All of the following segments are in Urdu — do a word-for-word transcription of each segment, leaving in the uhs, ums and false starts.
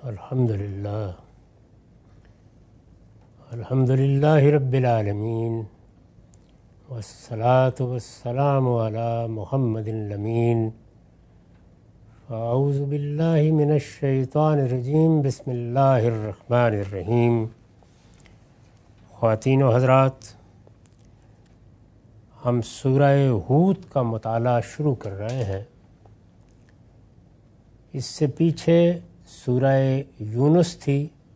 الحمد للہ الحمد للہ رب العالمین والصلاة والسلام علی محمد الامین اعوذ باللہ من الشیطان الرجیم بسم اللہ الرحمن الرحیم۔ خواتین و حضرات، ہم سورہ ہود کا مطالعہ شروع کر رہے ہیں۔ اس سے پیچھے سورہ یونس تھی۔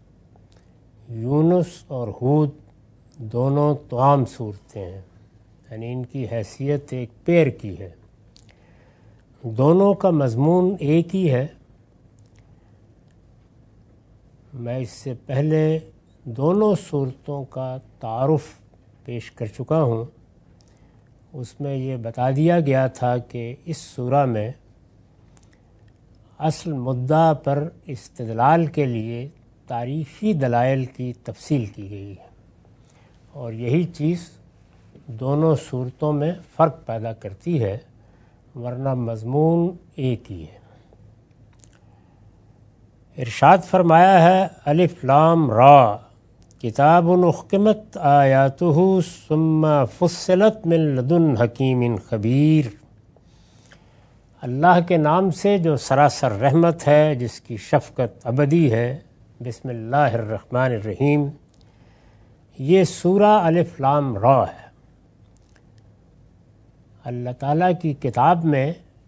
یونس اور ہود دونوں توام صورتیں ہیں، یعنی ان کی حیثیت ایک پیر کی ہے، دونوں کا مضمون ایک ہی ہے۔ میں اس سے پہلے دونوں صورتوں کا تعارف پیش کر چکا ہوں۔ اس میں یہ بتا دیا گیا تھا کہ اس سورہ میں اصل مدعا پر استدلال کے لیے تاریخی دلائل کی تفصیل کی گئی ہے، اور یہی چیز دونوں صورتوں میں فرق پیدا کرتی ہے، ورنہ مضمون ایک ہی ہے۔ ارشاد فرمایا ہے الف لام را کتاب احکمت آیاتہ ثم فصلت من لدن حکیم خبیر۔ اللہ کے نام سے جو سراسر رحمت ہے، جس کی شفقت ابدی ہے۔ بسم اللہ الرحمن الرحیم۔ یہ سورہ الف لام را ہے۔ اللہ تعالیٰ کی کتاب میں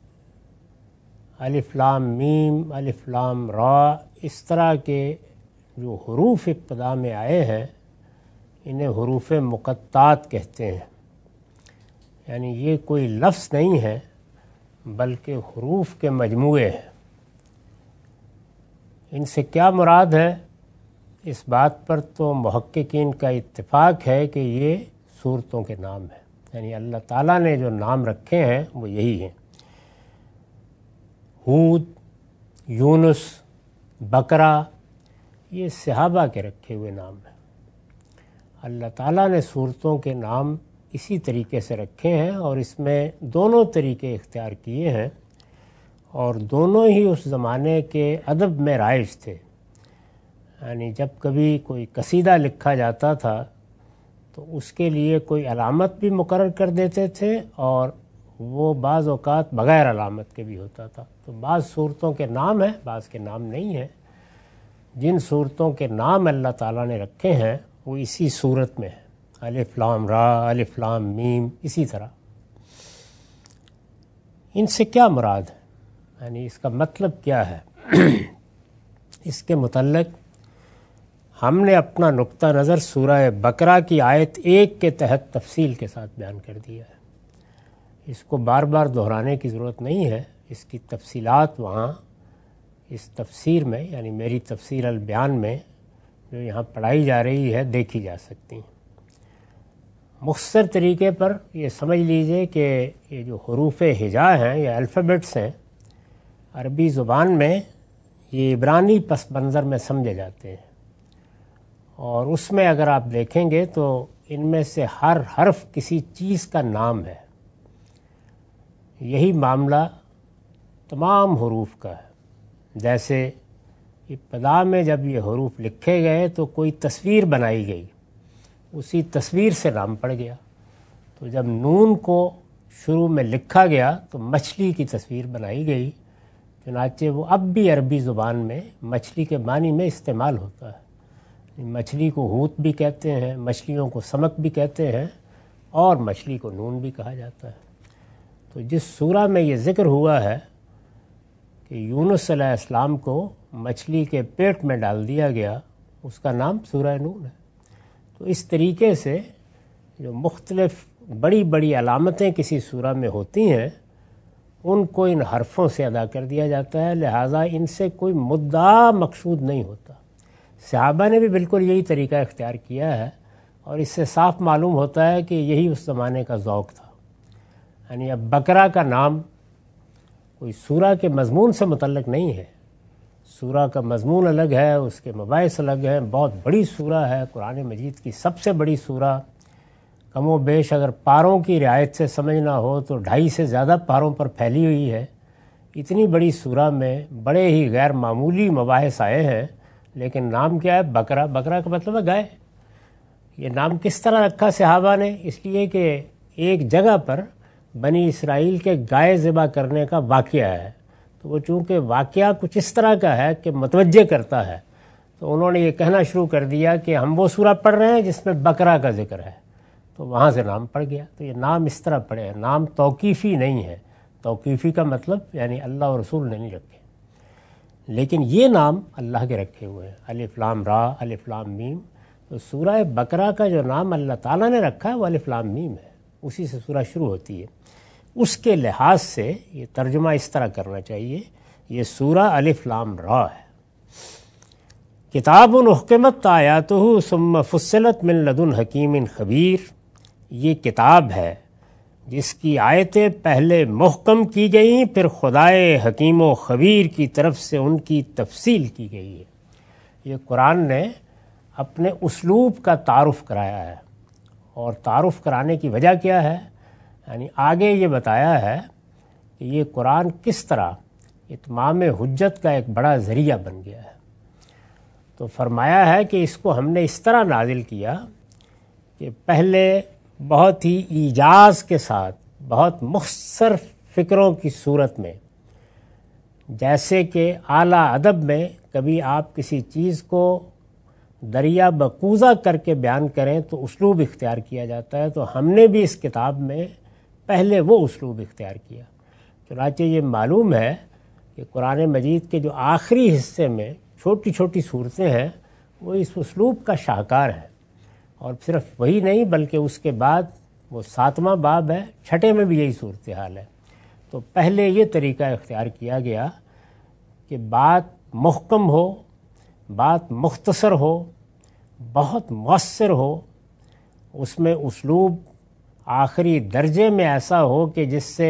الف لام میم، الف لام را، اس طرح کے جو حروف ابتدا میں آئے ہیں انہیں حروف مقطعات کہتے ہیں، یعنی یہ کوئی لفظ نہیں ہے بلکہ حروف کے مجموعے ہیں۔ ان سے کیا مراد ہے؟ اس بات پر تو محققین کا اتفاق ہے کہ یہ سورتوں کے نام ہیں، یعنی اللہ تعالیٰ نے جو نام رکھے ہیں وہ یہی ہیں۔ ہود، یونس، بقرہ، یہ صحابہ کے رکھے ہوئے نام ہیں۔ اللہ تعالیٰ نے سورتوں کے نام اسی طریقے سے رکھے ہیں، اور اس میں دونوں طریقے اختیار کیے ہیں، اور دونوں ہی اس زمانے کے ادب میں رائج تھے۔ یعنی جب کبھی کوئی قصیدہ لکھا جاتا تھا تو اس کے لیے کوئی علامت بھی مقرر کر دیتے تھے، اور وہ بعض اوقات بغیر علامت کے بھی ہوتا تھا۔ تو بعض صورتوں کے نام ہیں، بعض کے نام نہیں ہیں۔ جن صورتوں کے نام اللہ تعالیٰ نے رکھے ہیں وہ اسی صورت میں ہیں، الف لام را، الف لام میم، اسی طرح۔ ان سے کیا مراد ہے، یعنی اس کا مطلب کیا ہے؟ اس کے متعلق ہم نے اپنا نقطہ نظر سورہ بقرہ کی آیت ایک کے تحت تفصیل کے ساتھ بیان کر دیا ہے۔ اس کو بار بار دہرانے کی ضرورت نہیں ہے، اس کی تفصیلات وہاں اس تفسیر میں، یعنی میری تفسیر البیان میں جو یہاں پڑھائی جا رہی ہے، دیکھی جا سکتی ہیں۔ مختصر طریقے پر یہ سمجھ لیجئے کہ یہ جو حروف ہجا ہیں یا الفابیٹس ہیں، عربی زبان میں یہ عبرانی پس منظر میں سمجھے جاتے ہیں، اور اس میں اگر آپ دیکھیں گے تو ان میں سے ہر حرف کسی چیز کا نام ہے۔ یہی معاملہ تمام حروف کا ہے۔ جیسے ابتدا میں جب یہ حروف لکھے گئے تو کوئی تصویر بنائی گئی، اسی تصویر سے نام پڑ گیا۔ تو جب نون کو شروع میں لکھا گیا تو مچھلی کی تصویر بنائی گئی، چنانچہ وہ اب بھی عربی زبان میں مچھلی کے معنی میں استعمال ہوتا ہے۔ مچھلی کو حوت بھی کہتے ہیں، مچھلیوں کو سمک بھی کہتے ہیں، اور مچھلی کو نون بھی کہا جاتا ہے۔ تو جس سورہ میں یہ ذکر ہوا ہے کہ یونس علیہ السلام کو مچھلی کے پیٹ میں ڈال دیا گیا، اس کا نام سورہ نون ہے۔ تو اس طریقے سے جو مختلف بڑی بڑی علامتیں کسی سورہ میں ہوتی ہیں ان کو ان حرفوں سے ادا کر دیا جاتا ہے، لہٰذا ان سے کوئی مدعا مقصود نہیں ہوتا۔ صحابہ نے بھی بالکل یہی طریقہ اختیار کیا ہے، اور اس سے صاف معلوم ہوتا ہے کہ یہی اس زمانے کا ذوق تھا۔ یعنی اب بقرہ کا نام کوئی سورہ کے مضمون سے متعلق نہیں ہے، سورہ کا مضمون الگ ہے، اس کے مباحث الگ ہیں۔ بہت بڑی سورہ ہے، قرآن مجید کی سب سے بڑی سورہ، کم و بیش اگر پاروں کی رعایت سے سمجھنا ہو تو ڈھائی سے زیادہ پاروں پر پھیلی ہوئی ہے۔ اتنی بڑی سورہ میں بڑے ہی غیر معمولی مباحث آئے ہیں، لیکن نام کیا ہے؟ بکرا۔ بکرا کا مطلب ہے گائے۔ یہ نام کس طرح رکھا صحابہ نے؟ اس لیے کہ ایک جگہ پر بنی اسرائیل کے گائے ذبح کرنے کا واقعہ ہے، تو وہ چونکہ واقعہ کچھ اس طرح کا ہے کہ متوجہ کرتا ہے، تو انہوں نے یہ کہنا شروع کر دیا کہ ہم وہ سورہ پڑھ رہے ہیں جس میں بکرا کا ذکر ہے، تو وہاں سے نام پڑ گیا۔ تو یہ نام اس طرح پڑے ہیں، نام توقیفی نہیں ہے۔ توقیفی کا مطلب یعنی اللہ اور رسول نے نہیں رکھے، لیکن یہ نام اللہ کے رکھے ہوئے ہیں، الف لام را، الف لام میم۔ تو سورہ بقرہ کا جو نام اللہ تعالیٰ نے رکھا ہے وہ الف لام میم ہے، اسی سے سورہ شروع ہوتی ہے۔ اس کے لحاظ سے یہ ترجمہ اس طرح کرنا چاہیے، یہ سورہ الف لام را ہے۔ کتاب احکمت آیاتہ ثم فصلت من لدن حکیم خبیر، یہ کتاب ہے جس کی آیتیں پہلے محکم کی گئیں، پھر خدائے حکیم و خبیر کی طرف سے ان کی تفصیل کی گئی ہے۔ یہ قرآن نے اپنے اسلوب کا تعارف کرایا ہے، اور تعارف کرانے کی وجہ کیا ہے؟ یعنی آگے یہ بتایا ہے کہ یہ قرآن کس طرح اتمام حجت کا ایک بڑا ذریعہ بن گیا ہے۔ تو فرمایا ہے کہ اس کو ہم نے اس طرح نازل کیا کہ پہلے بہت ہی ایجاز کے ساتھ، بہت مختصر فکروں کی صورت میں، جیسے کہ اعلیٰ ادب میں کبھی آپ کسی چیز کو دریا بکوزہ کر کے بیان کریں تو اسلوب اختیار کیا جاتا ہے، تو ہم نے بھی اس کتاب میں پہلے وہ اسلوب اختیار کیا۔ چنانچہ یہ معلوم ہے کہ قرآن مجید کے جو آخری حصے میں چھوٹی چھوٹی صورتیں ہیں وہ اس اسلوب کا شاہکار ہیں، اور صرف وہی نہیں بلکہ اس کے بعد وہ ساتواں باب ہے، چھٹے میں بھی یہی صورتحال ہے۔ تو پہلے یہ طریقہ اختیار کیا گیا کہ بات محکم ہو، بات مختصر ہو، بہت مؤثر ہو، اس میں اسلوب آخری درجے میں ایسا ہو کہ جس سے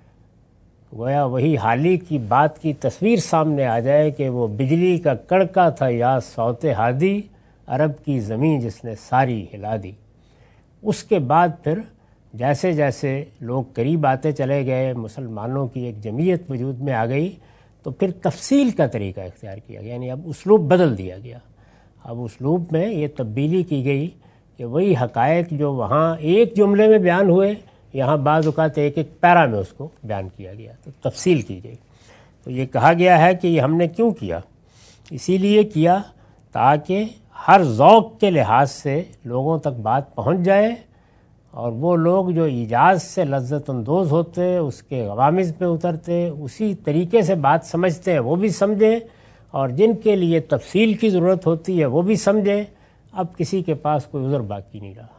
گویا وہی حالی کی بات کی تصویر سامنے آ جائے کہ وہ بجلی کا کڑکا تھا یا صوت ہادی، عرب کی زمین جس نے ساری ہلا دی۔ اس کے بعد پھر جیسے جیسے لوگ قریب آتے چلے گئے، مسلمانوں کی ایک جمعیت وجود میں آ گئی، تو پھر تفصیل کا طریقہ اختیار کیا گیا، یعنی اب اسلوب بدل دیا گیا۔ اب اسلوب میں یہ تبدیلی کی گئی کہ وہی حقائق جو وہاں ایک جملے میں بیان ہوئے، یہاں بعض اوقات ایک ایک پیرا میں اس کو بیان کیا گیا، تو تفصیل کی گئی۔ تو یہ کہا گیا ہے کہ یہ ہم نے کیوں کیا؟ اسی لیے کیا تاکہ ہر ذوق کے لحاظ سے لوگوں تک بات پہنچ جائے، اور وہ لوگ جو ایجاز سے لذت اندوز ہوتے، اس کے غوامض پہ اترتے، اسی طریقے سے بات سمجھتے ہیں وہ بھی سمجھیں، اور جن کے لیے تفصیل کی ضرورت ہوتی ہے وہ بھی سمجھیں۔ اب کسی کے پاس کوئی عذر باقی نہیں رہا۔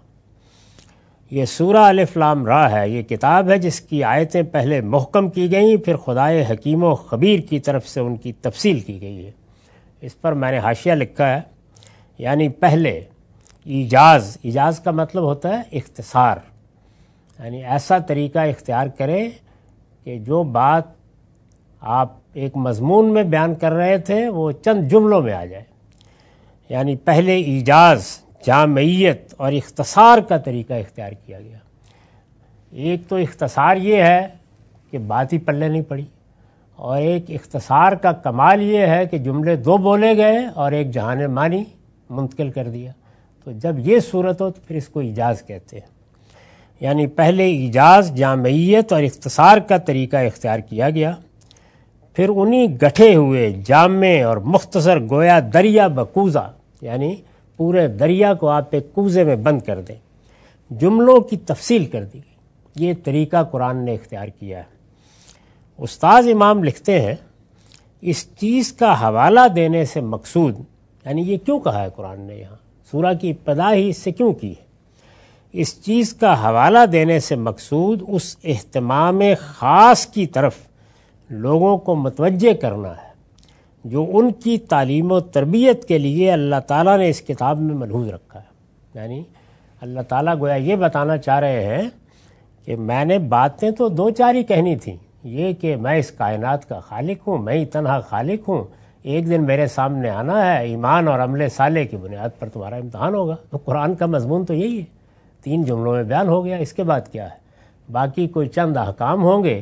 یہ سورہ الف لام را ہے، یہ کتاب ہے جس کی آیتیں پہلے محکم کی گئیں، پھر خدائے حکیم و خبیر کی طرف سے ان کی تفصیل کی گئی ہے۔ اس پر میں نے حاشیہ لکھا ہے، یعنی پہلے ایجاز، ایجاز کا مطلب ہوتا ہے اختصار، یعنی ایسا طریقہ اختیار کریں کہ جو بات آپ ایک مضمون میں بیان کر رہے تھے وہ چند جملوں میں آ جائے۔ یعنی پہلے ایجاز، جامعیت اور اختصار کا طریقہ اختیار کیا گیا۔ ایک تو اختصار یہ ہے کہ بات ہی پلے نہیں پڑی، اور ایک اختصار کا کمال یہ ہے کہ جملے دو بولے گئے اور ایک جہان معنی منتقل کر دیا۔ تو جب یہ صورت ہو تو پھر اس کو ایجاز کہتے ہیں۔ یعنی پہلے ایجاز، جامعیت اور اختصار کا طریقہ اختیار کیا گیا، پھر انہی گٹھے ہوئے جامع اور مختصر گویا دریا بکوزہ، یعنی پورے دریا کو آپ ایک کوزے میں بند کر دیں، جملوں کی تفصیل کر دی گئی۔ یہ طریقہ قرآن نے اختیار کیا ہے۔ استاذ امام لکھتے ہیں، اس چیز کا حوالہ دینے سے مقصود، یعنی یہ کیوں کہا ہے قرآن نے یہاں، سورہ کی ابتدا ہی اس سے کیوں کی ہے؟ اس چیز کا حوالہ دینے سے مقصود اس اہتمام خاص کی طرف لوگوں کو متوجہ کرنا ہے جو ان کی تعلیم و تربیت کے لیے اللہ تعالیٰ نے اس کتاب میں ملحوظ رکھا ہے۔ یعنی اللہ تعالیٰ گویا یہ بتانا چاہ رہے ہیں کہ میں نے باتیں تو دو چار ہی کہنی تھیں، یہ کہ میں اس کائنات کا خالق ہوں، میں ہی تنہا خالق ہوں، ایک دن میرے سامنے آنا ہے، ایمان اور عمل صالح کی بنیاد پر تمہارا امتحان ہوگا۔ تو قرآن کا مضمون تو یہی ہے، تین جملوں میں بیان ہو گیا۔ اس کے بعد کیا ہے؟ باقی کوئی چند احکام ہوں گے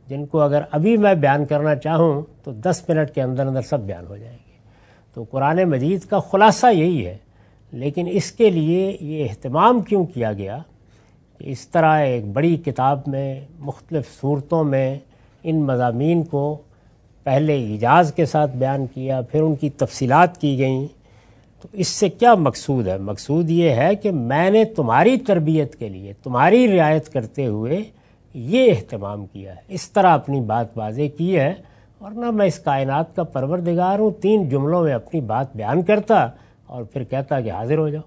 جن کو اگر ابھی میں بیان کرنا چاہوں تو دس منٹ کے اندر اندر سب بیان ہو جائیں گے۔ تو قرآن مجید کا خلاصہ یہی ہے، لیکن اس کے لیے یہ اہتمام کیوں کیا گیا کہ اس طرح ایک بڑی کتاب میں مختلف صورتوں میں ان مضامین کو پہلے ایجاز کے ساتھ بیان کیا، پھر ان کی تفصیلات کی گئیں۔ تو اس سے کیا مقصود ہے؟ مقصود یہ ہے کہ میں نے تمہاری تربیت کے لیے تمہاری رعایت کرتے ہوئے یہ اہتمام کیا ہے، اس طرح اپنی بات واضح کی ہے، ورنہ میں اس کائنات کا پروردگار ہوں، تین جملوں میں اپنی بات بیان کرتا اور پھر کہتا کہ حاضر ہو جاؤ۔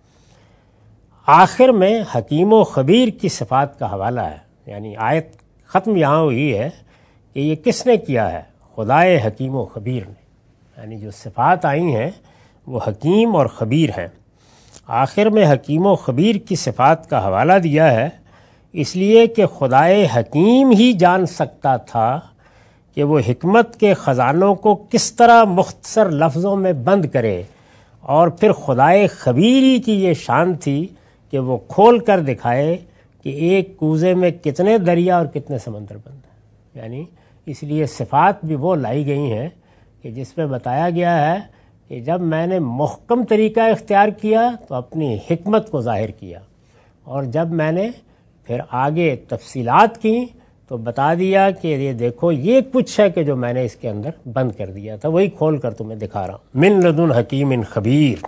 آخر میں حکیم و خبیر کی صفات کا حوالہ ہے، یعنی آیت ختم یہاں ہوئی ہے کہ یہ کس نے کیا ہے؟ خدائے حکیم و خبیر نے، یعنی جو صفات آئی ہیں وہ حکیم اور خبیر ہیں۔ آخر میں حکیم و خبیر کی صفات کا حوالہ دیا ہے اس لیے کہ خدائے حکیم ہی جان سکتا تھا کہ وہ حکمت کے خزانوں کو کس طرح مختصر لفظوں میں بند کرے، اور پھر خدائے خبیری کی یہ شان تھی کہ وہ کھول کر دکھائے کہ ایک کوزے میں کتنے دریا اور کتنے سمندر بند ہیں۔ یعنی اس لیے صفات بھی وہ لائی گئی ہیں کہ جس میں بتایا گیا ہے کہ جب میں نے محکم طریقہ اختیار کیا تو اپنی حکمت کو ظاہر کیا، اور جب میں نے پھر آگے تفصیلات کی تو بتا دیا کہ یہ دیکھو یہ کچھ ہے کہ جو میں نے اس کے اندر بند کر دیا تھا، وہی کھول کر تمہیں دکھا رہا ہوں۔ من لدن حکیم خبیر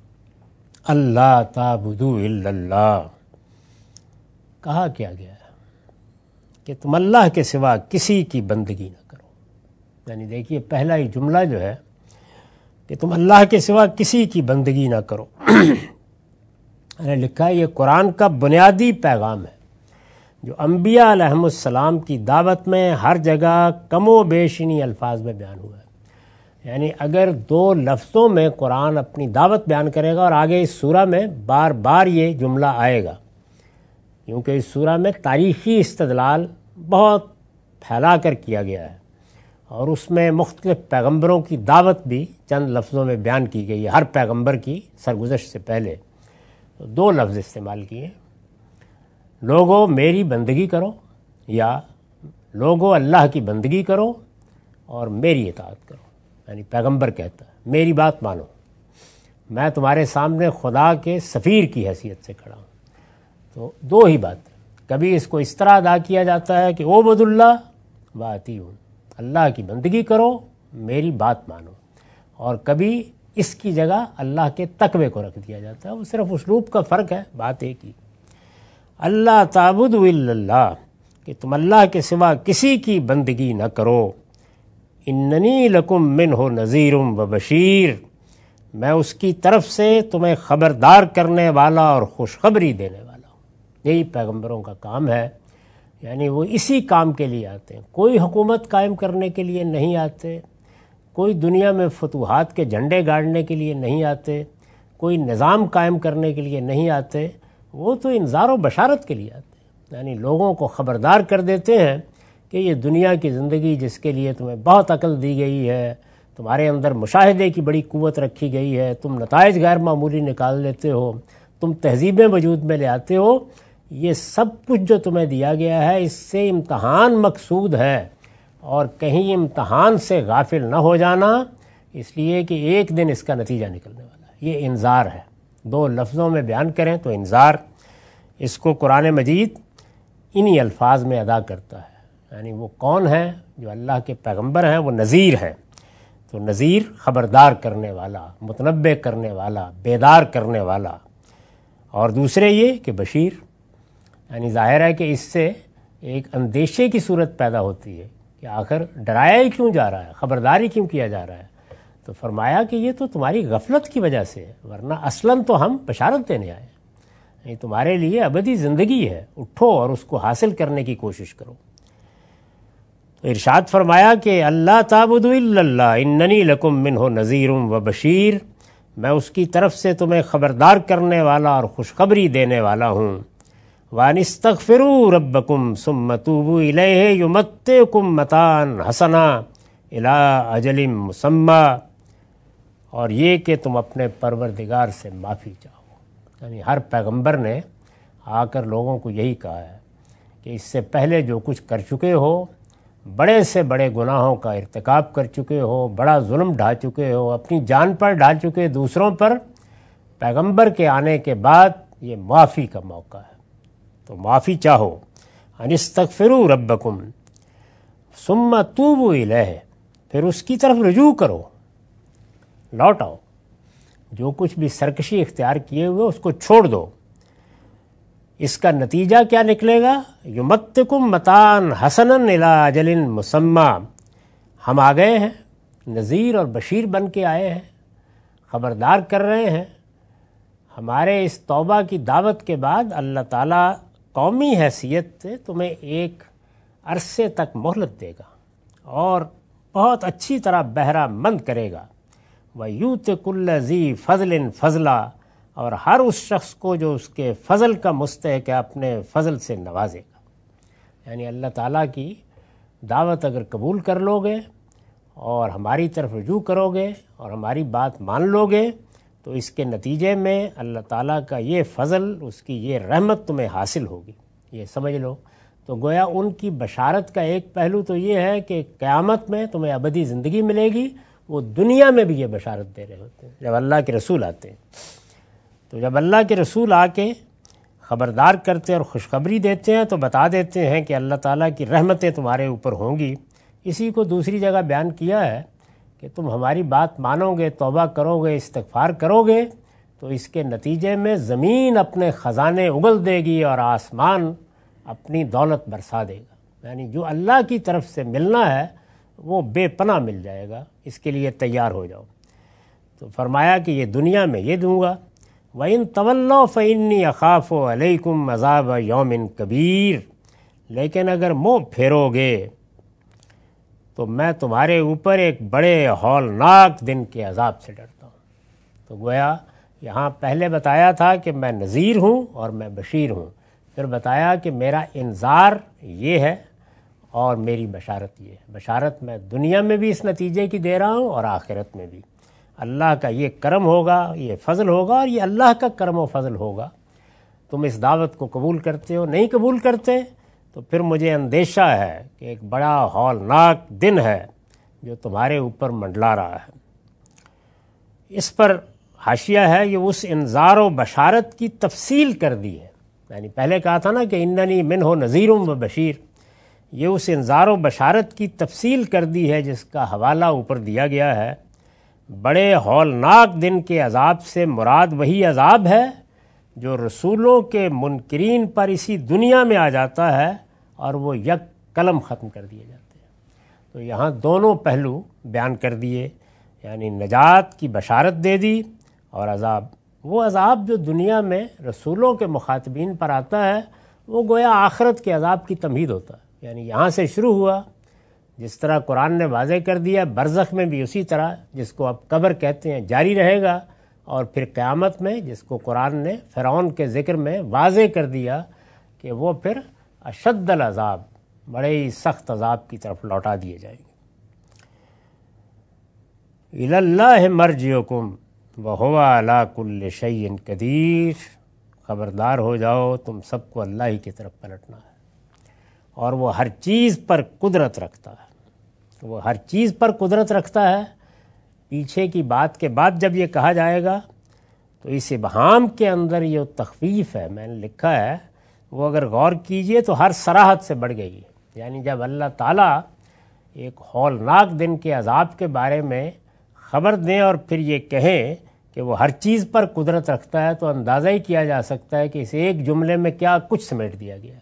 اللہ تعبدوا الا اللہ، کہا کیا گیا ہے کہ تم اللہ کے سوا کسی کی بندگی نہ کرو۔ یعنی دیکھیے پہلا ہی جملہ جو ہے کہ تم اللہ کے سوا کسی کی بندگی نہ کرو۔ میں نے لکھا ہے یہ قرآن کا بنیادی پیغام ہے جو انبیاء علیہم السلام کی دعوت میں ہر جگہ کم و بیش انہی الفاظ میں بیان ہوا ہے۔ یعنی اگر دو لفظوں میں قرآن اپنی دعوت بیان کرے گا، اور آگے اس سورہ میں بار بار یہ جملہ آئے گا کیونکہ اس سورہ میں تاریخی استدلال بہت پھیلا کر کیا گیا ہے، اور اس میں مختلف پیغمبروں کی دعوت بھی چند لفظوں میں بیان کی گئی ہے، ہر پیغمبر کی سرگزشت سے پہلے دو لفظ استعمال کیے، لوگو میری بندگی کرو، یا لوگو اللہ کی بندگی کرو اور میری اطاعت کرو۔ یعنی پیغمبر کہتا ہے میری بات مانو، میں تمہارے سامنے خدا کے سفیر کی حیثیت سے کھڑا ہوں۔ تو دو ہی بات، کبھی اس کو اس طرح ادا کیا جاتا ہے کہ عبد اللہ واطیعون، اللہ کی بندگی کرو میری بات مانو، اور کبھی اس کی جگہ اللہ کے تقوی کو رکھ دیا جاتا ہے، وہ صرف اسلوب کا فرق ہے، بات ایک ہی۔ اللہ تعبدوا الا اللہ، کہ تم اللہ کے سوا کسی کی بندگی نہ کرو، اننی لکم منہ نذیر و بشیر، میں اس کی طرف سے تمہیں خبردار کرنے والا اور خوشخبری دینے والا ہوں۔ یہی پیغمبروں کا کام ہے، یعنی وہ اسی کام کے لیے آتے ہیں، کوئی حکومت قائم کرنے کے لیے نہیں آتے، کوئی دنیا میں فتوحات کے جھنڈے گاڑنے کے لیے نہیں آتے، کوئی نظام قائم کرنے کے لیے نہیں آتے، وہ تو انذار و بشارت کے لیے آتے ہیں، یعنی لوگوں کو خبردار کر دیتے ہیں کہ یہ دنیا کی زندگی جس کے لیے تمہیں بہت عقل دی گئی ہے، تمہارے اندر مشاہدے کی بڑی قوت رکھی گئی ہے، تم نتائج غیر معمولی نکال لیتے ہو، تم تہذیبیں وجود میں لے آتے ہو، یہ سب کچھ جو تمہیں دیا گیا ہے اس سے امتحان مقصود ہے، اور کہیں امتحان سے غافل نہ ہو جانا، اس لیے کہ ایک دن اس کا نتیجہ نکلنے والا ہے۔ یہ انذار ہے، دو لفظوں میں بیان کریں تو انذار، اس کو قرآن مجید انہی الفاظ میں ادا کرتا ہے۔ یعنی وہ کون ہے؟ جو اللہ کے پیغمبر ہیں، وہ نذیر ہیں۔ تو نذیر خبردار کرنے والا، متنبہ کرنے والا، بیدار کرنے والا، اور دوسرے یہ کہ بشیر، یعنی ظاہر ہے کہ اس سے ایک اندیشے کی صورت پیدا ہوتی ہے کہ آخر ڈرایا ہی کیوں جا رہا ہے، خبرداری کیوں کیا جا رہا ہے؟ تو فرمایا کہ یہ تو تمہاری غفلت کی وجہ سے ہے، ورنہ اصلاً تو ہم بشارت دینے آئے ہیں، یہ تمہارے لیے ابدی زندگی ہے، اٹھو اور اس کو حاصل کرنے کی کوشش کرو۔ تو ارشاد فرمایا کہ اللہ تعبدوا الا اللہ اننی لکم منہ نذیر و بشیر، میں اس کی طرف سے تمہیں خبردار کرنے والا اور خوشخبری دینے والا ہوں۔ وَأَنِ اسْتَغْفِرُوا رَبَّكُمْ ثُمَّ تُوبُوا إِلَيْهِ يُمَتِّعْكُمْ مَتَاعًا حَسَنًا إِلَىٰ أَجَلٍ مُّسَمًّى، اور یہ کہ تم اپنے پروردگار سے معافی چاہو۔ یعنی ہر پیغمبر نے آ کر لوگوں کو یہی کہا ہے کہ اس سے پہلے جو کچھ کر چکے ہو بڑے سے بڑے گناہوں کا ارتکاب کر چکے ہو، بڑا ظلم ڈھا چکے ہو، اپنی جان پر ڈال چکے دوسروں پر، پیغمبر کے آنے کے بعد یہ معافی کا موقع ہے، تو معافی چاہو۔ ان استغفروا ربکم ثم توبوا الیہ، پھر اس کی طرف رجوع کرو، لوٹ آؤ، جو کچھ بھی سرکشی اختیار کیے ہوئے اس کو چھوڑ دو۔ اس کا نتیجہ کیا نکلے گا؟ یمتکم متاعا حسنا الی اجل مسمی، ہم آ گئے ہیں، نذیر اور بشیر بن کے آئے ہیں، خبردار کر رہے ہیں۔ ہمارے اس توبہ کی دعوت کے بعد اللہ تعالیٰ قومی حیثیت سے تمہیں ایک عرصے تک مہلت دے گا اور بہت اچھی طرح بہرہ مند کرے گا۔ وَيُؤْتِ كُلَّ ذِي فَضْلٍ فَضْلًا، اور ہر اس شخص کو جو اس کے فضل کا مستحق ہے اپنے فضل سے نوازے گا۔ یعنی اللہ تعالیٰ کی دعوت اگر قبول کر لو گے اور ہماری طرف رجوع کرو گے اور ہماری بات مان لو گے تو اس کے نتیجے میں اللہ تعالیٰ کا یہ فضل، اس کی یہ رحمت تمہیں حاصل ہوگی، یہ سمجھ لو۔ تو گویا ان کی بشارت کا ایک پہلو تو یہ ہے کہ قیامت میں تمہیں ابدی زندگی ملے گی، وہ دنیا میں بھی یہ بشارت دے رہے ہوتے ہیں جب اللہ کے رسول آتے ہیں۔ تو جب اللہ کے رسول آ کے خبردار کرتے اور خوشخبری دیتے ہیں تو بتا دیتے ہیں کہ اللہ تعالیٰ کی رحمتیں تمہارے اوپر ہوں گی۔ اسی کو دوسری جگہ بیان کیا ہے کہ تم ہماری بات مانو گے، توبہ کرو گے، استغفار کرو گے تو اس کے نتیجے میں زمین اپنے خزانے اگل دے گی اور آسمان اپنی دولت برسا دے گا۔ یعنی جو اللہ کی طرف سے ملنا ہے وہ بے پناہ مل جائے گا، اس کے لیے تیار ہو جاؤ۔ تو فرمایا کہ یہ دنیا میں یہ دوں گا۔ وَإِن تَوَلَّوْا فَإِنِّي أَخَافُ عَلَيْكُمْ عَذَابَ يَوْمٍ كَبِيرٍ، لیکن اگر منہ پھیرو گے تو میں تمہارے اوپر ایک بڑے ہولناک دن کے عذاب سے ڈرتا ہوں۔ تو گویا یہاں پہلے بتایا تھا کہ میں نذیر ہوں اور میں بشیر ہوں، پھر بتایا کہ میرا انذار یہ ہے اور میری بشارت یہ ہے۔ بشارت میں دنیا میں بھی اس نتیجے کی دے رہا ہوں اور آخرت میں بھی۔ اللہ کا یہ کرم ہوگا، یہ فضل ہوگا، اور یہ اللہ کا کرم و فضل ہوگا۔ تم اس دعوت کو قبول کرتے ہو، نہیں قبول کرتے تو پھر مجھے اندیشہ ہے کہ ایک بڑا ہولناک دن ہے جو تمہارے اوپر منڈلا رہا ہے۔ اس پر حاشیہ ہے، یہ اس انذار و بشارت کی تفصیل کر دی ہے۔ یعنی پہلے کہا تھا نا کہ اننی منہ نذیر و بشیر، یہ اس انذار و بشارت کی تفصیل کر دی ہے جس کا حوالہ اوپر دیا گیا ہے۔ بڑے ہولناک دن کے عذاب سے مراد وہی عذاب ہے جو رسولوں کے منکرین پر اسی دنیا میں آ جاتا ہے اور وہ یک قلم ختم کر دیے جاتے ہیں۔ تو یہاں دونوں پہلو بیان کر دیے، یعنی نجات کی بشارت دے دی اور عذاب۔ وہ عذاب جو دنیا میں رسولوں کے مخاطبین پر آتا ہے وہ گویا آخرت کے عذاب کی تمہید ہوتا ہے۔ یعنی یہاں سے شروع ہوا، جس طرح قرآن نے واضح کر دیا، برزخ میں بھی اسی طرح، جس کو اب قبر کہتے ہیں، جاری رہے گا، اور پھر قیامت میں جس کو قرآن نے فرعون کے ذکر میں واضح کر دیا کہ وہ پھر اشد العذاب، بڑے ہی سخت عذاب کی طرف لوٹا دیے جائیں گے۔ الی اللہ مرجعکم وہو علی کل شیء قدیر، خبردار ہو جاؤ، تم سب کو اللہ ہی کی طرف پلٹنا ہے اور وہ ہر چیز پر قدرت رکھتا ہے۔ وہ ہر چیز پر قدرت رکھتا ہے۔ پیچھے کی بات کے بعد جب یہ کہا جائے گا تو اس ابہام کے اندر یہ تخفیف ہے، میں نے لکھا ہے، وہ اگر غور کیجئے تو ہر صراحت سے بڑھ گئی ہے۔ یعنی جب اللہ تعالیٰ ایک ہولناک دن کے عذاب کے بارے میں خبر دیں اور پھر یہ کہیں کہ وہ ہر چیز پر قدرت رکھتا ہے تو اندازہ ہی کیا جا سکتا ہے کہ اس ایک جملے میں کیا کچھ سمیٹ دیا گیا ہے۔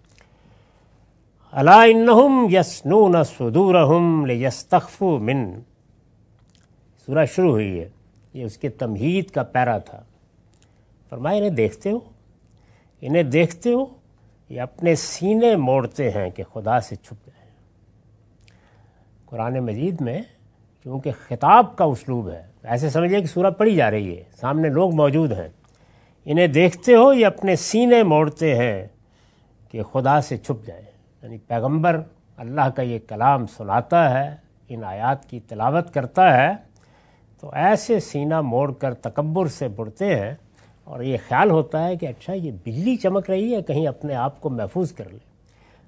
الا انہم یسنون صدورہم لیستخفوا من، سورہ شروع ہوئی ہے، یہ اس کے تمہید کا پیرا تھا۔ فرمایا انہیں دیکھتے ہو، انہیں دیکھتے ہو، یہ اپنے سینے موڑتے ہیں کہ خدا سے چھپ جائیں۔ قرآن مجید میں کیونکہ خطاب کا اسلوب ہے، ایسے سمجھے کہ سورہ پڑھی جا رہی ہے، سامنے لوگ موجود ہیں۔ انہیں دیکھتے ہو، یہ اپنے سینے موڑتے ہیں کہ خدا سے چھپ جائیں۔ یعنی پیغمبر اللہ کا یہ کلام سناتا ہے، ان آیات کی تلاوت کرتا ہے تو ایسے سینہ موڑ کر تکبر سے بڑھتے ہیں اور یہ خیال ہوتا ہے کہ اچھا یہ بجلی چمک رہی ہے، کہیں اپنے آپ کو محفوظ کر لیں۔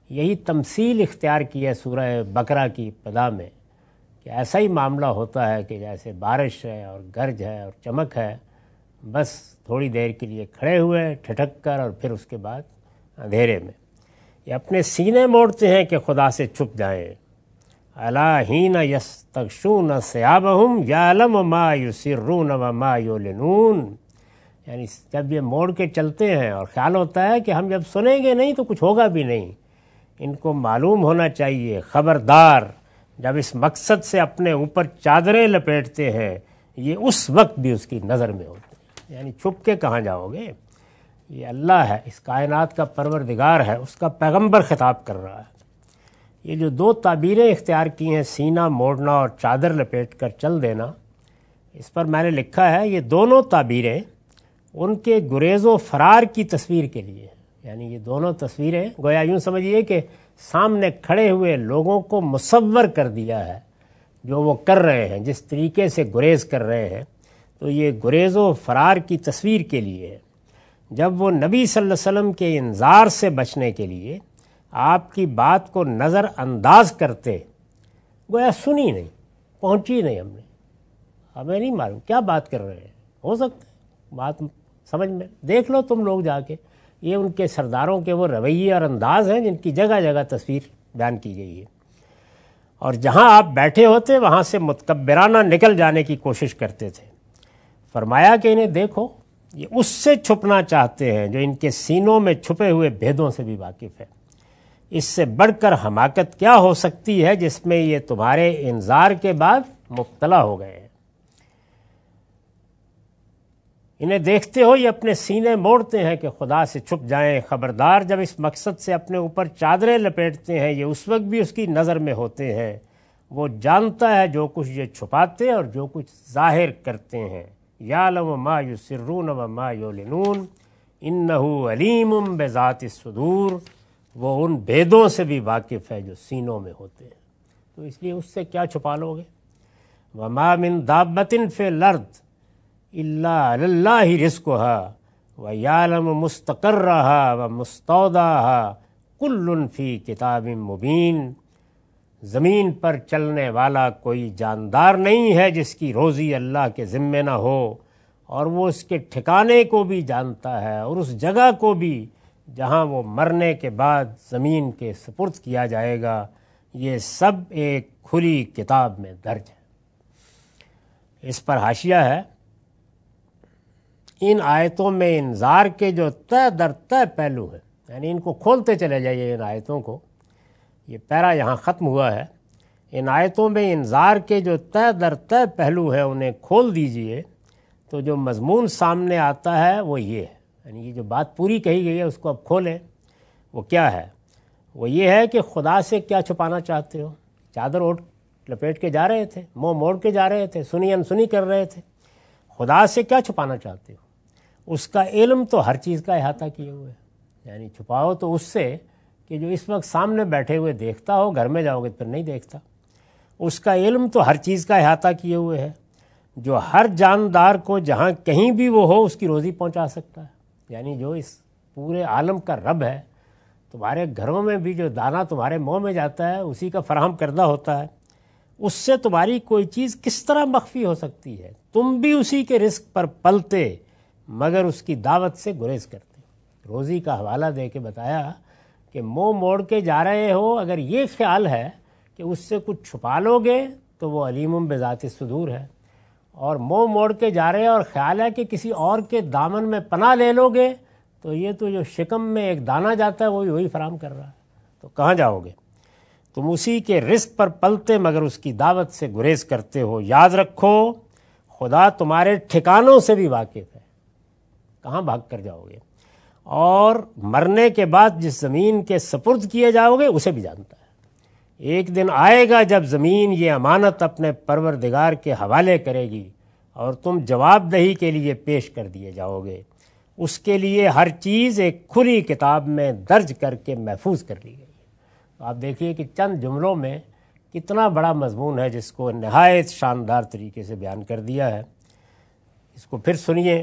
یہی تمثیل اختیار کی ہے سورہ بقرہ کی ابتدا میں کہ ایسا ہی معاملہ ہوتا ہے کہ جیسے بارش ہے اور گرج ہے اور چمک ہے، بس تھوڑی دیر کے لیے کھڑے ہوئے ٹھٹک کر اور پھر اس کے بعد اندھیرے میں یہ اپنے سینے موڑتے ہیں کہ خدا سے چھپ جائیں۔ الا حین یستغشون ثیابہم یعلم ما یسرون وما یعلنون، یعنی جب یہ موڑ کے چلتے ہیں اور خیال ہوتا ہے کہ ہم جب سنیں گے نہیں تو کچھ ہوگا بھی نہیں، ان کو معلوم ہونا چاہیے، خبردار جب اس مقصد سے اپنے اوپر چادریں لپیٹتے ہیں یہ اس وقت بھی اس کی نظر میں ہوتے ہیں، یعنی چھپ کے کہاں جاؤ گے؟ یہ اللہ ہے، اس کائنات کا پروردگار ہے، اس کا پیغمبر خطاب کر رہا ہے۔ یہ جو دو تعبیریں اختیار کی ہیں، سینہ موڑنا اور چادر لپیٹ کر چل دینا، اس پر میں نے لکھا ہے یہ دونوں تعبیریں ان کے گریز و فرار کی تصویر کے لیے، یعنی یہ دونوں تصویریں گویا یوں سمجھیے کہ سامنے کھڑے ہوئے لوگوں کو مصور کر دیا ہے جو وہ کر رہے ہیں، جس طریقے سے گریز کر رہے ہیں، تو یہ گریز و فرار کی تصویر کے لیے ہے۔ جب وہ نبی صلی اللہ علیہ وسلم کے انذار سے بچنے کے لیے آپ کی بات کو نظر انداز کرتے، گویا سنی نہیں، پہنچی نہیں، ہم نے ہمیں نہیں معلوم کیا بات کر رہے ہیں، ہو سکتا ہے بات سمجھ میں، دیکھ لو تم لوگ جا کے، یہ ان کے سرداروں کے وہ رویے اور انداز ہیں جن کی جگہ جگہ تصویر بیان کی گئی ہے، اور جہاں آپ بیٹھے ہوتے وہاں سے متکبرانہ نکل جانے کی کوشش کرتے تھے۔ فرمایا کہ انہیں دیکھو یہ اس سے چھپنا چاہتے ہیں جو ان کے سینوں میں چھپے ہوئے بھیدوں سے بھی واقف ہے، اس سے بڑھ کر حماقت کیا ہو سکتی ہے جس میں یہ تمہارے انذار کے بعد مبتلا ہو گئے ہیں۔ انہیں دیکھتے ہو یہ اپنے سینے موڑتے ہیں کہ خدا سے چھپ جائیں، خبردار جب اس مقصد سے اپنے اوپر چادریں لپیٹتے ہیں یہ اس وقت بھی اس کی نظر میں ہوتے ہیں، وہ جانتا ہے جو کچھ یہ چھپاتے اور جو کچھ ظاہر کرتے ہیں۔ یعلم ما یسرون وما یعلنون انہ علیم بذات الصدور، وہ ان بھیدوں سے بھی واقف ہے جو سینوں میں ہوتے ہیں، تو اس لیے اس سے کیا چھپا لو گے؟ وما من دابۃ فی الارض الا علی اللہ رزقها ویعلم مستقرها ومستودعها کل فی کتاب مبین، زمین پر چلنے والا کوئی جاندار نہیں ہے جس کی روزی اللہ کے ذمے نہ ہو، اور وہ اس کے ٹھکانے کو بھی جانتا ہے اور اس جگہ کو بھی جہاں وہ مرنے کے بعد زمین کے سپرد کیا جائے گا، یہ سب ایک کھلی کتاب میں درج ہے۔ اس پر حاشیہ ہے، ان آیتوں میں انذار کے جو طے در طے پہلو ہیں، یعنی ان کو کھولتے چلے جائیے ان آیتوں کو، یہ پیرا یہاں ختم ہوا ہے، ان آیتوں میں انذار کے جو طے در طے پہلو ہے انہیں کھول دیجئے تو جو مضمون سامنے آتا ہے وہ یہ ہے، یعنی یہ جو بات پوری کہی گئی ہے اس کو اب کھولیں۔ وہ کیا ہے؟ وہ یہ ہے کہ خدا سے کیا چھپانا چاہتے ہو؟ چادر اوڑھ لپیٹ کے جا رہے تھے، منہ موڑ کے جا رہے تھے، سنی انسنی کر رہے تھے، خدا سے کیا چھپانا چاہتے ہو؟ اس کا علم تو ہر چیز کا احاطہ کیے ہوئے ہے، یعنی چھپاؤ تو اس سے کہ جو اس وقت سامنے بیٹھے ہوئے دیکھتا ہو، گھر میں جاؤ گے پھر نہیں دیکھتا۔ اس کا علم تو ہر چیز کا احاطہ کیے ہوئے ہے، جو ہر جاندار کو جہاں کہیں بھی وہ ہو اس کی روزی پہنچا سکتا ہے، یعنی جو اس پورے عالم کا رب ہے، تمہارے گھروں میں بھی جو دانہ تمہارے منہ میں جاتا ہے اسی کا فراہم کردہ ہوتا ہے، اس سے تمہاری کوئی چیز کس طرح مخفی ہو سکتی ہے؟ تم بھی اسی کے رزق پر پلتے مگر اس کی دعوت سے گریز کرتے۔ روزی کا حوالہ دے کے بتایا کہ منہ موڑ کے جا رہے ہو، اگر یہ خیال ہے کہ اس سے کچھ چھپا لو گے تو وہ علیم بذات الصدور ہے، اور منہ موڑ کے جا رہے ہیں اور خیال ہے کہ کسی اور کے دامن میں پناہ لے لو گے تو یہ تو جو شکم میں ایک دانہ جاتا ہے وہی وہی فراہم کر رہا ہے، تو کہاں جاؤ گے؟ تم اسی کے رزق پر پلتے مگر اس کی دعوت سے گریز کرتے ہو۔ یاد رکھو خدا تمہارے ٹھکانوں سے بھی واقف ہے، کہاں بھاگ کر جاؤ گے؟ اور مرنے کے بعد جس زمین کے سپرد کیے جاؤ گے اسے بھی جانتا ہے۔ ایک دن آئے گا جب زمین یہ امانت اپنے پروردگار کے حوالے کرے گی اور تم جواب دہی کے لیے پیش کر دیے جاؤ گے، اس کے لیے ہر چیز ایک کھلی کتاب میں درج کر کے محفوظ کر لی گئی ہے۔ تو آپ دیکھیے کہ چند جملوں میں کتنا بڑا مضمون ہے جس کو نہایت شاندار طریقے سے بیان کر دیا ہے۔ اس کو پھر سنیے،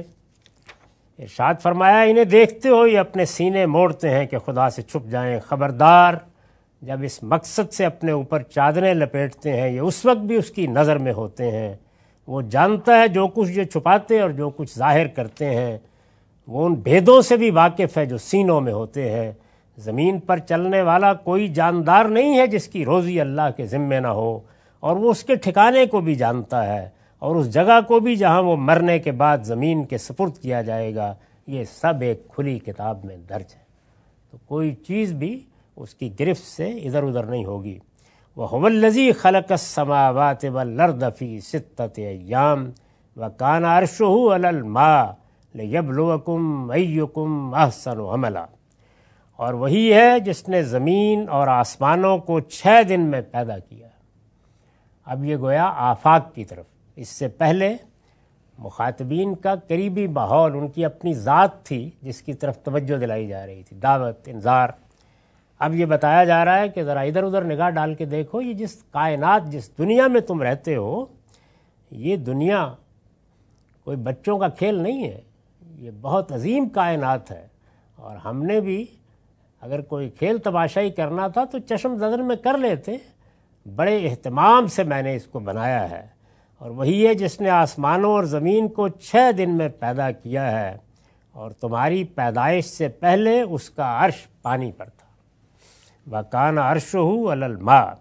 ارشاد فرمایا انہیں دیکھتے ہو یہ اپنے سینے موڑتے ہیں کہ خدا سے چھپ جائیں، خبردار جب اس مقصد سے اپنے اوپر چادریں لپیٹتے ہیں، یہ اس وقت بھی اس کی نظر میں ہوتے ہیں۔ وہ جانتا ہے جو کچھ یہ چھپاتے اور جو کچھ ظاہر کرتے ہیں، وہ ان بھیدوں سے بھی واقف ہے جو سینوں میں ہوتے ہیں۔ زمین پر چلنے والا کوئی جاندار نہیں ہے جس کی روزی اللہ کے ذمے نہ ہو، اور وہ اس کے ٹھکانے کو بھی جانتا ہے اور اس جگہ کو بھی جہاں وہ مرنے کے بعد زمین کے سپرد کیا جائے گا۔ یہ سب ایک کھلی کتاب میں درج ہے، تو کوئی چیز بھی اس کی گرفت سے ادھر ادھر نہیں ہوگی۔ وَهُوَ الَّذِي خَلَقَ السَّمَاوَاتِ وَالْأَرْضَ فِي سِتَّةِ أَيَّامٍ وَكَانَ عَرْشُهُ عَلَى الْمَاءِ لِيَبْلُوَكُمْ أَيُّكُمْ أَحْسَنُ عَمَلًا، اور وہی ہے جس نے زمین اور آسمانوں کو چھ دن میں پیدا کیا۔ اب یہ گویا آفاق کی طرف، اس سے پہلے مخاطبین کا قریبی ماحول، ان کی اپنی ذات تھی جس کی طرف توجہ دلائی جا رہی تھی، دعوت، انذار۔ اب یہ بتایا جا رہا ہے کہ ذرا ادھر ادھر نگاہ ڈال کے دیکھو، یہ جس کائنات، جس دنیا میں تم رہتے ہو، یہ دنیا کوئی بچوں کا کھیل نہیں ہے، یہ بہت عظیم کائنات ہے، اور ہم نے بھی اگر کوئی کھیل تماشائی کرنا تھا تو چشم زدن میں کر لیتے، بڑے اہتمام سے میں نے اس کو بنایا ہے۔ اور وہی ہے جس نے آسمانوں اور زمین کو چھ دن میں پیدا کیا ہے، اور تمہاری پیدائش سے پہلے اس کا عرش پانی پر تھا۔ وَكَانَ عَرْشُهُ عَلَى الْمَاءِ،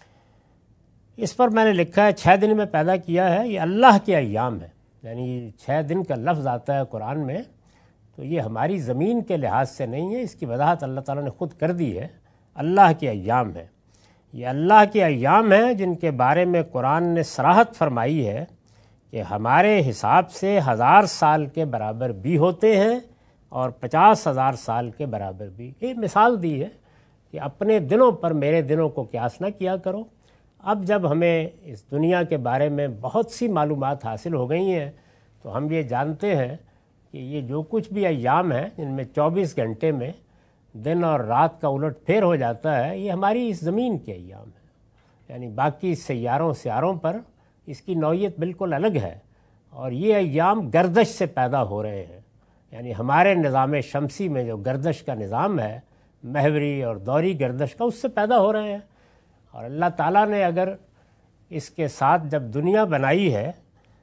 اس پر میں نے لکھا ہے چھ دن میں پیدا کیا ہے، یہ اللہ کے ایام ہے، یعنی چھ دن کا لفظ آتا ہے قرآن میں، تو یہ ہماری زمین کے لحاظ سے نہیں ہے، اس کی وضاحت اللہ تعالیٰ نے خود کر دی ہے، اللہ کے ایام ہے۔ یہ اللہ کے ایام ہیں جن کے بارے میں قرآن نے صراحت فرمائی ہے کہ ہمارے حساب سے ہزار سال کے برابر بھی ہوتے ہیں اور پچاس ہزار سال کے برابر بھی۔ یہ مثال دی ہے کہ اپنے دنوں پر میرے دنوں کو قیاس نہ کیا کرو۔ اب جب ہمیں اس دنیا کے بارے میں بہت سی معلومات حاصل ہو گئی ہیں تو ہم یہ جانتے ہیں کہ یہ جو کچھ بھی ایام ہیں جن میں چوبیس گھنٹے میں دن اور رات کا الٹ پھیر ہو جاتا ہے، یہ ہماری اس زمین کے ایام ہیں، یعنی باقی سیاروں سیاروں پر اس کی نوعیت بالکل الگ ہے، اور یہ ایام گردش سے پیدا ہو رہے ہیں، یعنی ہمارے نظام شمسی میں جو گردش کا نظام ہے، محوری اور دوری گردش کا، اس سے پیدا ہو رہے ہیں۔ اور اللہ تعالیٰ نے اگر اس کے ساتھ جب دنیا بنائی ہے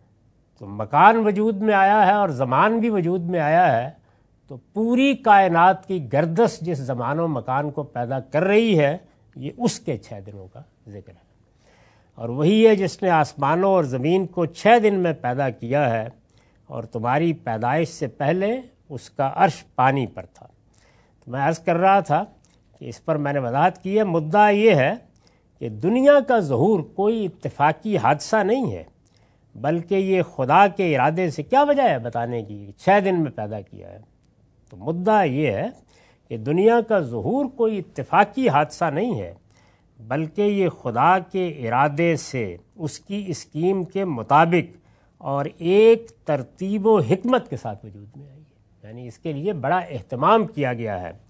تو مکان وجود میں آیا ہے اور زمان بھی وجود میں آیا ہے، تو پوری کائنات کی گردش جس زمان و مکان کو پیدا کر رہی ہے، یہ اس کے چھ دنوں کا ذکر ہے۔ اور وہی ہے جس نے آسمانوں اور زمین کو چھ دن میں پیدا کیا ہے، اور تمہاری پیدائش سے پہلے اس کا عرش پانی پر تھا۔ تو میں عرض کر رہا تھا کہ اس پر میں نے وضاحت کی ہے، مدعا یہ ہے کہ دنیا کا ظہور کوئی اتفاقی حادثہ نہیں ہے، بلکہ یہ خدا کے ارادے سے، کیا وجہ ہے بتانے کی، چھ دن میں پیدا کیا ہے۔ تو مدعا یہ ہے کہ دنیا کا ظہور کوئی اتفاقی حادثہ نہیں ہے، بلکہ یہ خدا کے ارادے سے، اس کی اسکیم کے مطابق اور ایک ترتیب و حکمت کے ساتھ وجود میں آئی ہے، یعنی اس کے لیے بڑا اہتمام کیا گیا ہے۔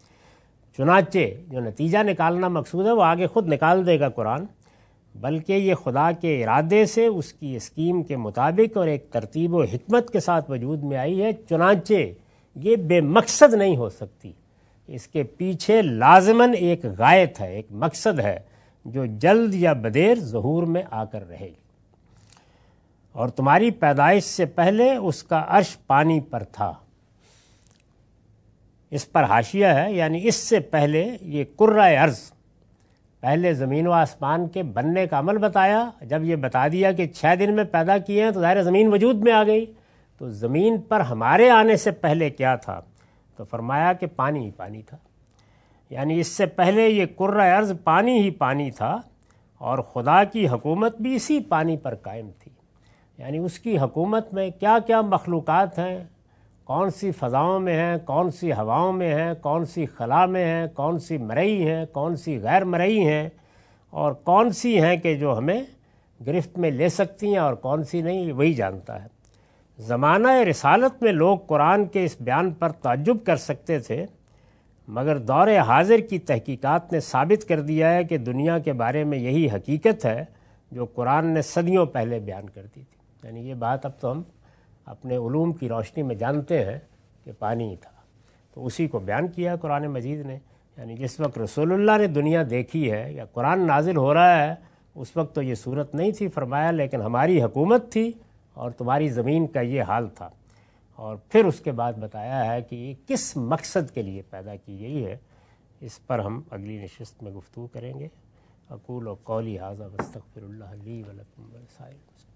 چنانچہ جو نتیجہ نکالنا مقصود ہے وہ آگے خود نکال دے گا قرآن، بلکہ یہ خدا کے ارادے سے، اس کی اسکیم کے مطابق اور ایک ترتیب و حکمت کے ساتھ وجود میں آئی ہے، چنانچہ یہ بے مقصد نہیں ہو سکتی، اس کے پیچھے لازماً ایک غایت ہے، ایک مقصد ہے جو جلد یا بدیر ظہور میں آ کر رہے گی۔ اور تمہاری پیدائش سے پہلے اس کا عرش پانی پر تھا۔ اس پر حاشیہ ہے، یعنی اس سے پہلے یہ کرۂ ارض، پہلے زمین و آسمان کے بننے کا عمل بتایا، جب یہ بتا دیا کہ چھ دن میں پیدا کیے ہیں تو ظاہر زمین وجود میں آ گئی۔ تو زمین پر ہمارے آنے سے پہلے کیا تھا؟ تو فرمایا کہ پانی ہی پانی تھا، یعنی اس سے پہلے یہ کرۂ ارض پانی ہی پانی تھا، اور خدا کی حکومت بھی اسی پانی پر قائم تھی، یعنی اس کی حکومت میں کیا کیا مخلوقات ہیں، کون سی فضاؤں میں ہیں، کون سی ہواؤں میں ہیں، کون سی خلا میں ہیں، کون سی مرئی ہیں، کون سی غیر مرئی ہیں، اور کون سی ہیں کہ جو ہمیں گرفت میں لے سکتی ہیں اور کون سی نہیں، وہی جانتا ہے۔ زمانہ رسالت میں لوگ قرآن کے اس بیان پر تعجب کر سکتے تھے، مگر دور حاضر کی تحقیقات نے ثابت کر دیا ہے کہ دنیا کے بارے میں یہی حقیقت ہے جو قرآن نے صدیوں پہلے بیان کر دی تھی، یعنی یہ بات اب تو ہم اپنے علوم کی روشنی میں جانتے ہیں کہ پانی تھا، تو اسی کو بیان کیا قرآن مجید نے۔ یعنی جس وقت رسول اللہ نے دنیا دیکھی ہے یا قرآن نازل ہو رہا ہے اس وقت تو یہ صورت نہیں تھی، فرمایا لیکن ہماری حکومت تھی اور تمہاری زمین کا یہ حال تھا. اور پھر اس کے بعد بتایا ہے کہ یہ کس مقصد کے لیے پیدا کی گئی ہے. اس پر ہم اگلی نشست میں گفتگو کریں گے. اقول و قولی ھذا واستغفر اللہ لی ولکم ولسائر المسلمین.